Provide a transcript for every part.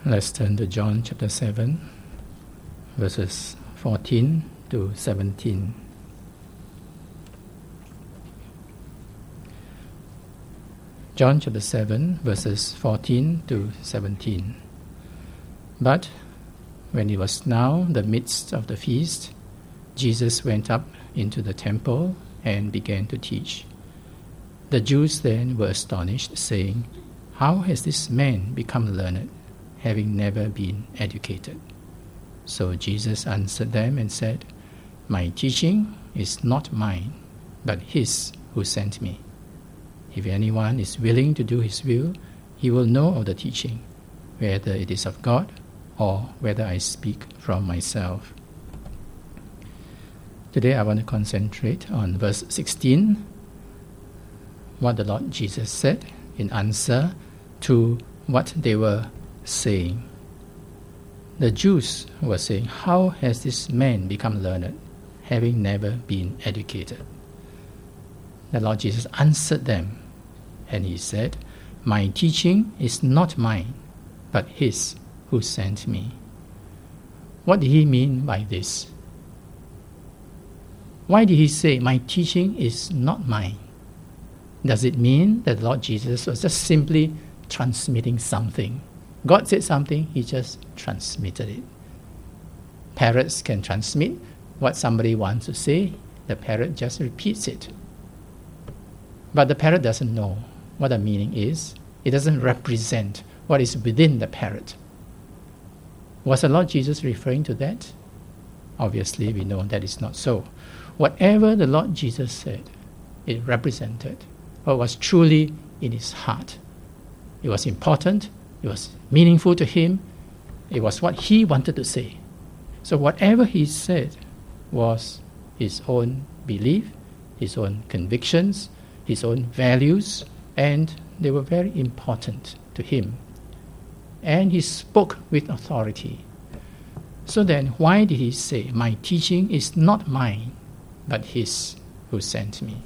Let's turn to John chapter 7, verses 14 to 17. John chapter 7, verses 14 to 17. But when it was now the midst of the feast, Jesus went up into the temple and began to teach. The Jews then were astonished, saying, "How has this man become learned, having never been educated?" So Jesus answered them and said, "My teaching is not mine, but his who sent me. If anyone is willing to do his will, he will know of the teaching, whether it is of God or whether I speak from myself." Today I want to concentrate on verse 16, what the Lord Jesus said in answer to what they were saying. The Jews were saying, "How has this man become learned, having never been educated?" The Lord Jesus answered them, and he said, "My teaching is not mine, but his who sent me." What did he mean by this? Why did he say, "My teaching is not mine"? Does it mean that the Lord Jesus was just simply transmitting something? God said something, he just transmitted it. Parrots can transmit what somebody wants to say. The parrot just repeats it. But the parrot doesn't know what the meaning is. It doesn't represent what is within the parrot. Was the Lord Jesus referring to that? Obviously, we know that is not so. Whatever the Lord Jesus said, it represented what was truly in his heart. It was important, it was meaningful to him, it was what he wanted to say. So whatever he said was his own belief, his own convictions, his own values, and they were very important to him. And he spoke with authority. So then, why did he say, "My teaching is not mine, but his who sent me"?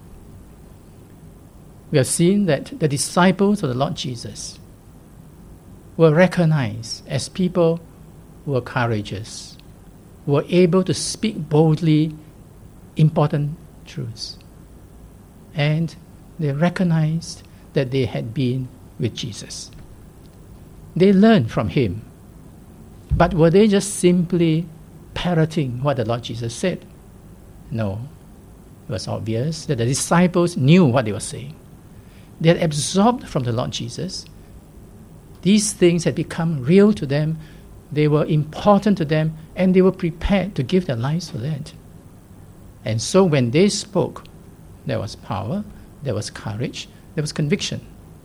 We have seen that the disciples of the Lord Jesus were recognized as people who were courageous, who were able to speak boldly important truths. And they recognized that they had been with Jesus. They learned from him. But were they just simply parroting what the Lord Jesus said? No. It was obvious that the disciples knew what they were saying. They had absorbed from the Lord Jesus. These things had become real to them. They were important to them, and they were prepared to give their lives for that. And so when they spoke, there was power, there was courage, there was conviction.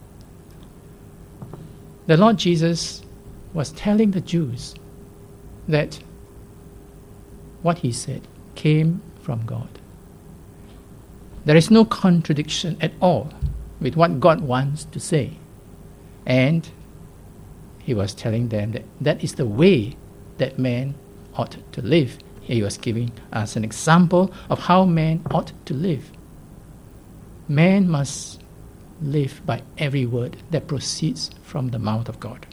The Lord Jesus was telling the Jews that what he said came from God. There is no contradiction at all with what God wants to say. And he was telling them that that is the way that man ought to live. He was giving us an example of how man ought to live. Man must live by every word that proceeds from the mouth of God.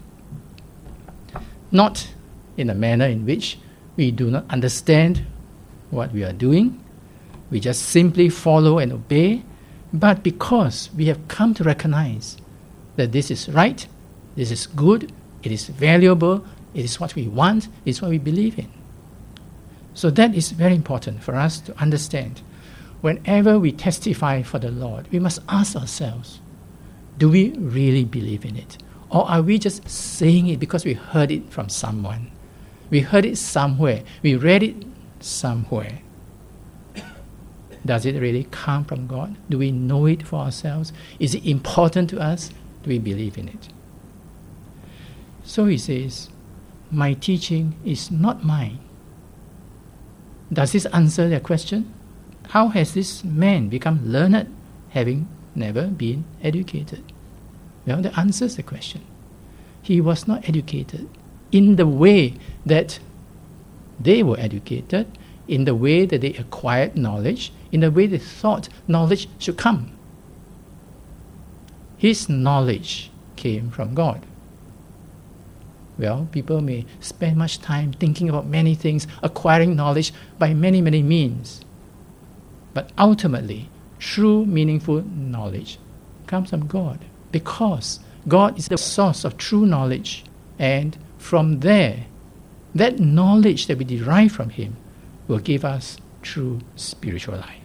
Not in a manner in which we do not understand what we are doing, we just simply follow and obey, but because we have come to recognize that this is right, this is good, it is valuable, it is what we want, it is what we believe in. So that is very important for us to understand. Whenever we testify for the Lord, we must ask ourselves, do we really believe in it? Or are we just saying it because we heard it from someone? We heard it somewhere. We read it somewhere. Does it really come from God? Do we know it for ourselves? Is it important to us? Do we believe in it? So he says, "My teaching is not mine." Does this answer their question? How has this man become learned, having never been educated? Well, that answers the question. He was not educated in the way that they were educated, in the way that they acquired knowledge, in the way they thought knowledge should come. His knowledge came from God. Well, people may spend much time thinking about many things, acquiring knowledge by many, many means. But ultimately, true, meaningful knowledge comes from God, because God is the source of true knowledge. And from there, that knowledge that we derive from Him will give us true spiritual life.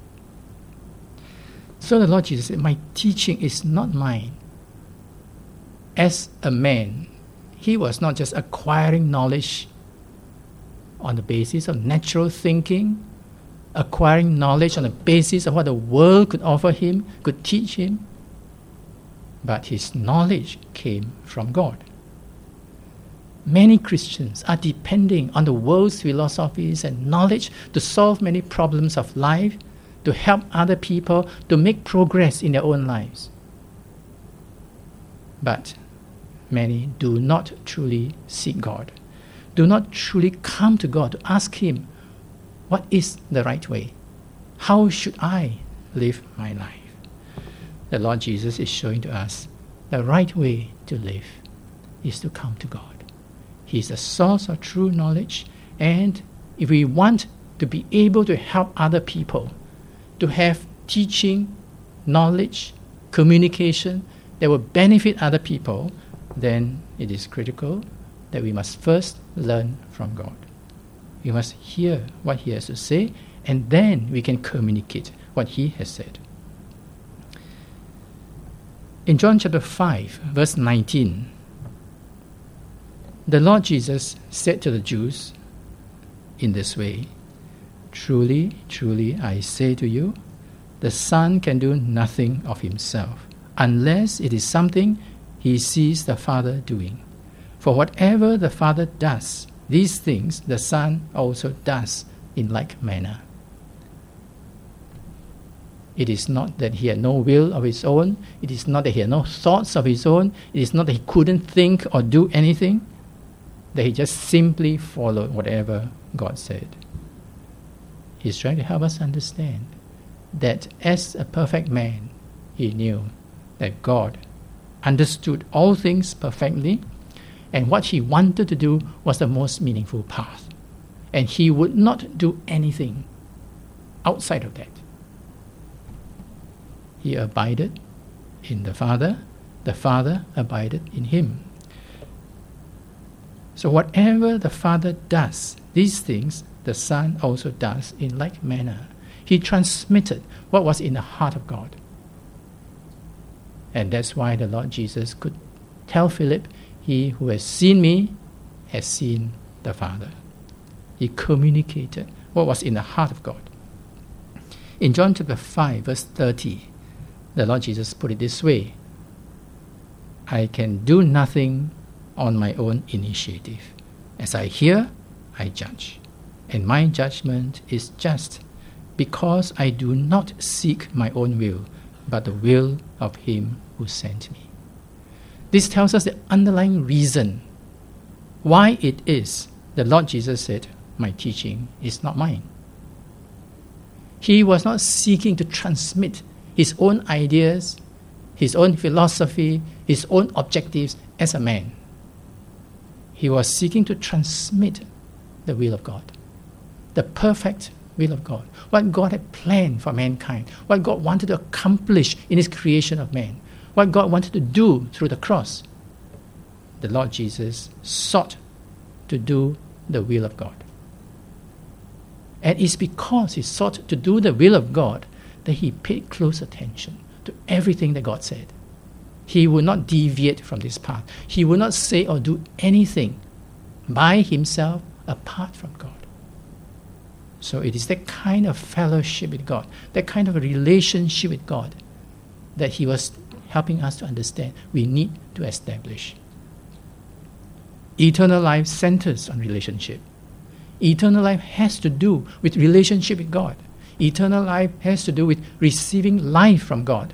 So the Lord Jesus said, my teaching is not mine. As a man, He was not just acquiring knowledge on the basis of natural thinking, acquiring knowledge on the basis of what the world could offer Him, could teach Him, but His knowledge came from God. Many Christians are depending on the world's philosophies and knowledge to solve many problems of life, to help other people to make progress in their own lives. But many do not truly seek God, do not truly come to God to ask Him, what is the right way? How should I live my life? The Lord Jesus is showing to us the right way to live is to come to God. He is the source of true knowledge, and if we want to be able to help other people, to have teaching, knowledge, communication that will benefit other people, then it is critical that we must first learn from God. We must hear what He has to say, and then we can communicate what He has said. In John chapter 5, verse 19, the Lord Jesus said to the Jews in this way, truly, truly, I say to you, the Son can do nothing of Himself, unless it is something He sees the Father doing. For whatever the Father does, these things the Son also does in like manner. It is not that He had no will of His own. It is not that He had no thoughts of His own. It is not that He couldn't think or do anything. That He just simply followed whatever God said. He's trying to help us understand that as a perfect man, He knew that God understood all things perfectly, and what He wanted to do was the most meaningful path. And He would not do anything outside of that. He abided in the Father abided in Him. So whatever the Father does, these things the Son also does in like manner. He transmitted what was in the heart of God. And that's why the Lord Jesus could tell Philip, he who has seen me has seen the Father. He communicated what was in the heart of God. In John chapter 5, verse 30, the Lord Jesus put it this way, I can do nothing on my own initiative. As I hear, I judge. And my judgment is just, because I do not seek my own will, but the will of Him who sent me. This tells us the underlying reason why it is the Lord Jesus said, my teaching is not mine. He was not seeking to transmit His own ideas, His own philosophy, His own objectives as a man. He was seeking to transmit the will of God, the perfect will of God, what God had planned for mankind, what God wanted to accomplish in His creation of man, what God wanted to do through the cross. The Lord Jesus sought to do the will of God. And it's because He sought to do the will of God that He paid close attention to everything that God said. He would not deviate from this path. He would not say or do anything by Himself apart from God. So it is that kind of fellowship with God, that kind of a relationship with God that He was helping us to understand we need to establish. Eternal life centers on relationship. Eternal life has to do with relationship with God. Eternal life has to do with receiving life from God.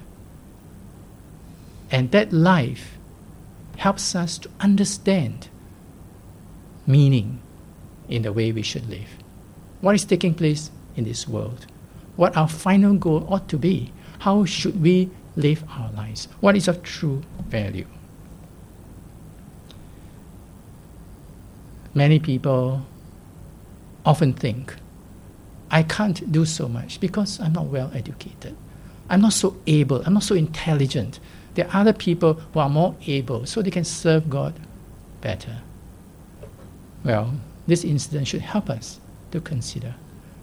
And that life helps us to understand meaning in the way we should live. What is taking place in this world? What our final goal ought to be? How should we live our lives? What is of true value? Many people often think, I can't do so much because I'm not well educated. I'm not so able, I'm not so intelligent. There are other people who are more able, so they can serve God better. Well, this incident should help us to consider.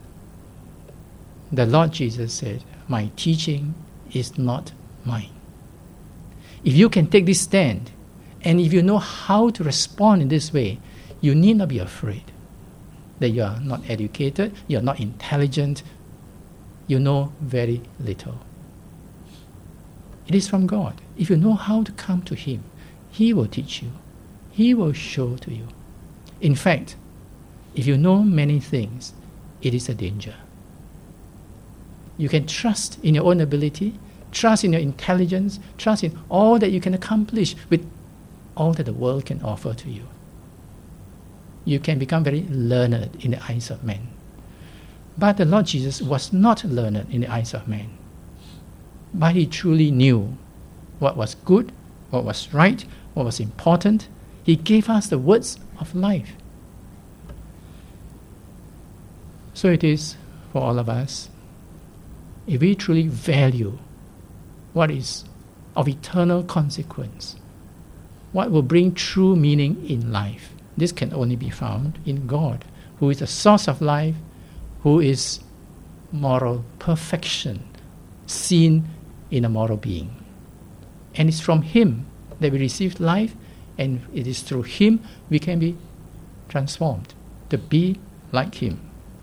The Lord Jesus said, my teaching is not mine. If you can take this stand, and if you know how to respond in this way, you need not be afraid that you are not educated, you are not intelligent, you know very little. It is from God. If you know how to come to Him, He will teach you. He will show to you. In fact, if you know many things, it is a danger. You can trust in your own ability, trust in your intelligence, trust in all that you can accomplish with all that the world can offer to you. You can become very learned in the eyes of men. But the Lord Jesus was not learned in the eyes of men. But He truly knew what was good, what was right, what was important. He gave us the words of life. So it is for all of us. If we truly value what is of eternal consequence, what will bring true meaning in life, this can only be found in God, who is the source of life, who is moral perfection, seen in a moral being. And it's from Him that we receive life, and it is through Him we can be transformed to be like Him.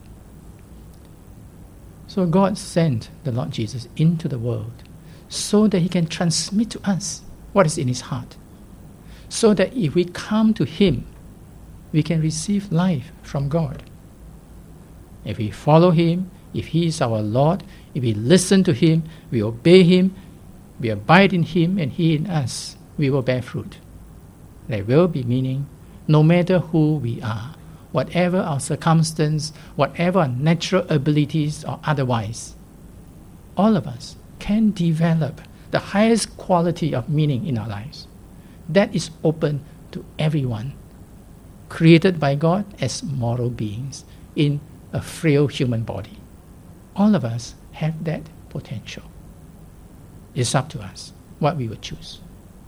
So God sent the Lord Jesus into the world so that He can transmit to us what is in His heart, so that if we come to Him, we can receive life from God. If we follow Him, if He is our Lord, if we listen to Him, we obey Him, we abide in Him and He in us, we will bear fruit. There will be meaning no matter who we are, whatever our circumstance, whatever our natural abilities or otherwise. All of us can develop the highest quality of meaning in our lives. That is open to everyone, created by God as moral beings in a frail human body. All of us have that potential. It's up to us what we will choose.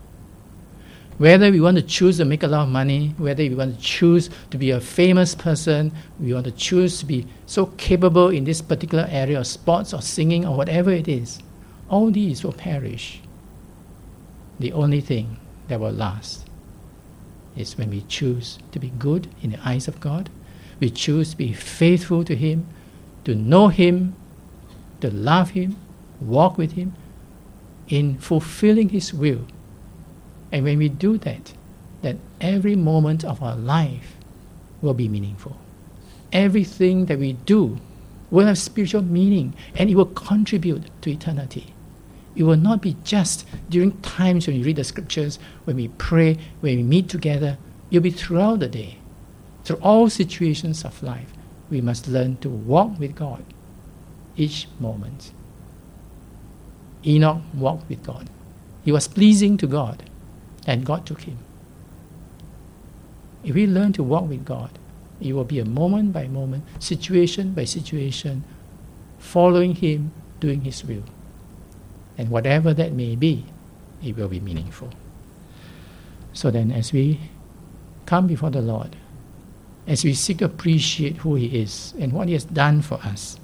Whether we want to choose to make a lot of money, whether we want to choose to be a famous person, we want to choose to be so capable in this particular area of sports or singing or whatever it is, all these will perish. The only thing that will last is when we choose to be good in the eyes of God, we choose to be faithful to Him, to know Him, to love Him, walk with Him in fulfilling His will. And when we do that, then every moment of our life will be meaningful. Everything that we do will have spiritual meaning, and it will contribute to eternity. It will not be just during times when we read the scriptures, when we pray, when we meet together. It will be throughout the day. Through all situations of life, we must learn to walk with God each moment. Enoch walked with God. He was pleasing to God, and God took him. If we learn to walk with God, it will be a moment by moment, situation by situation, following Him, doing His will. And whatever that may be, it will be meaningful. So then, as we come before the Lord, as we seek to appreciate who He is and what He has done for us,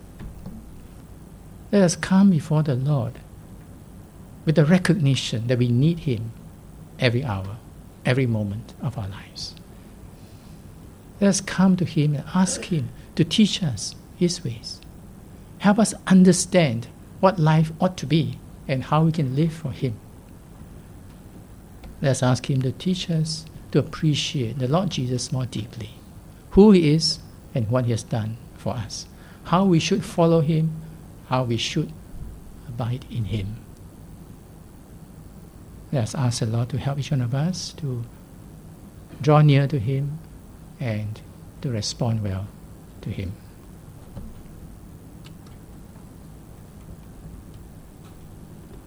let us come before the Lord with the recognition that we need Him every hour, every moment of our lives. Let us come to Him and ask Him to teach us His ways. Help us understand what life ought to be and how we can live for Him. Let us ask Him to teach us to appreciate the Lord Jesus more deeply, who He is and what He has done for us, how we should follow Him, how we should abide in Him. Let us ask the Lord to help each one of us to draw near to Him and to respond well to Him.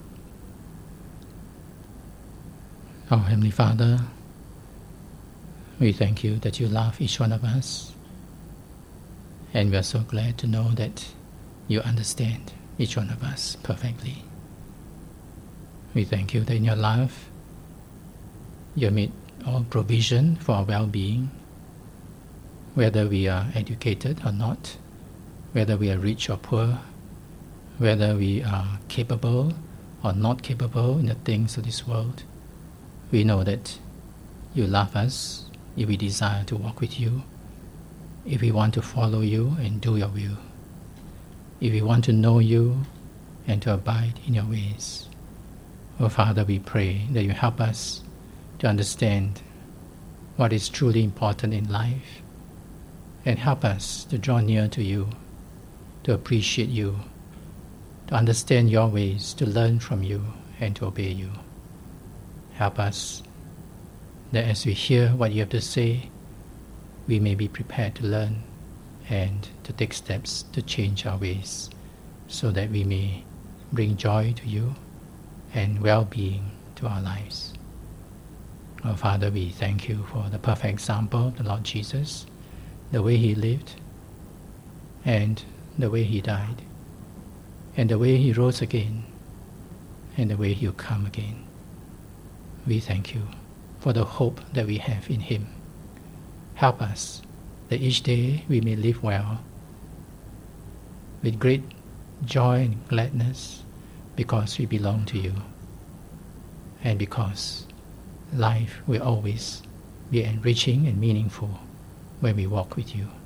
Our Heavenly Father, We thank you that you love each one of us, and we are so glad to know that you understand each one of us perfectly. We thank you that in your love, you made all provision for our well-being, whether we are educated or not, whether we are rich or poor, whether we are capable or not capable in the things of this world. We know that you love us if we desire to walk with you, if we want to follow you and do your will, if we want to know you and to abide in your ways. Oh Father, we pray that you help us to understand what is truly important in life, and help us to draw near to you, to appreciate you, to understand your ways, to learn from you and to obey you. Help us that as we hear what you have to say, we may be prepared to learn and to take steps to change our ways, so that we may bring joy to you and well-being to our lives. Oh Father, we thank you for the perfect example of the Lord Jesus, the way he lived, and the way he died, and the way he rose again, and the way he'll come again. We thank you for the hope that we have in him. Help us that each day we may live well, with great joy and gladness, because we belong to you, and because life will always be enriching and meaningful when we walk with you.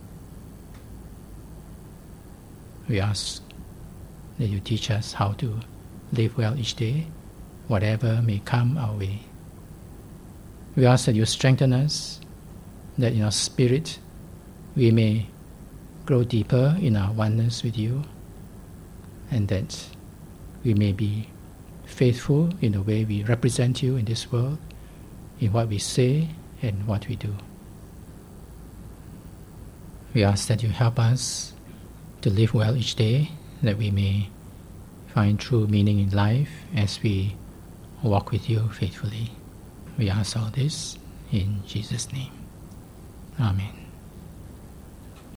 We ask that you teach us how to live well each day, whatever may come our way. We ask that you strengthen us, that in our spirit we may grow deeper in our oneness with you, and that we may be faithful in the way we represent you in this world, in what we say and what we do. We ask that you help us to live well each day, that we may find true meaning in life as we walk with you faithfully. We ask all this in Jesus' name. Amen.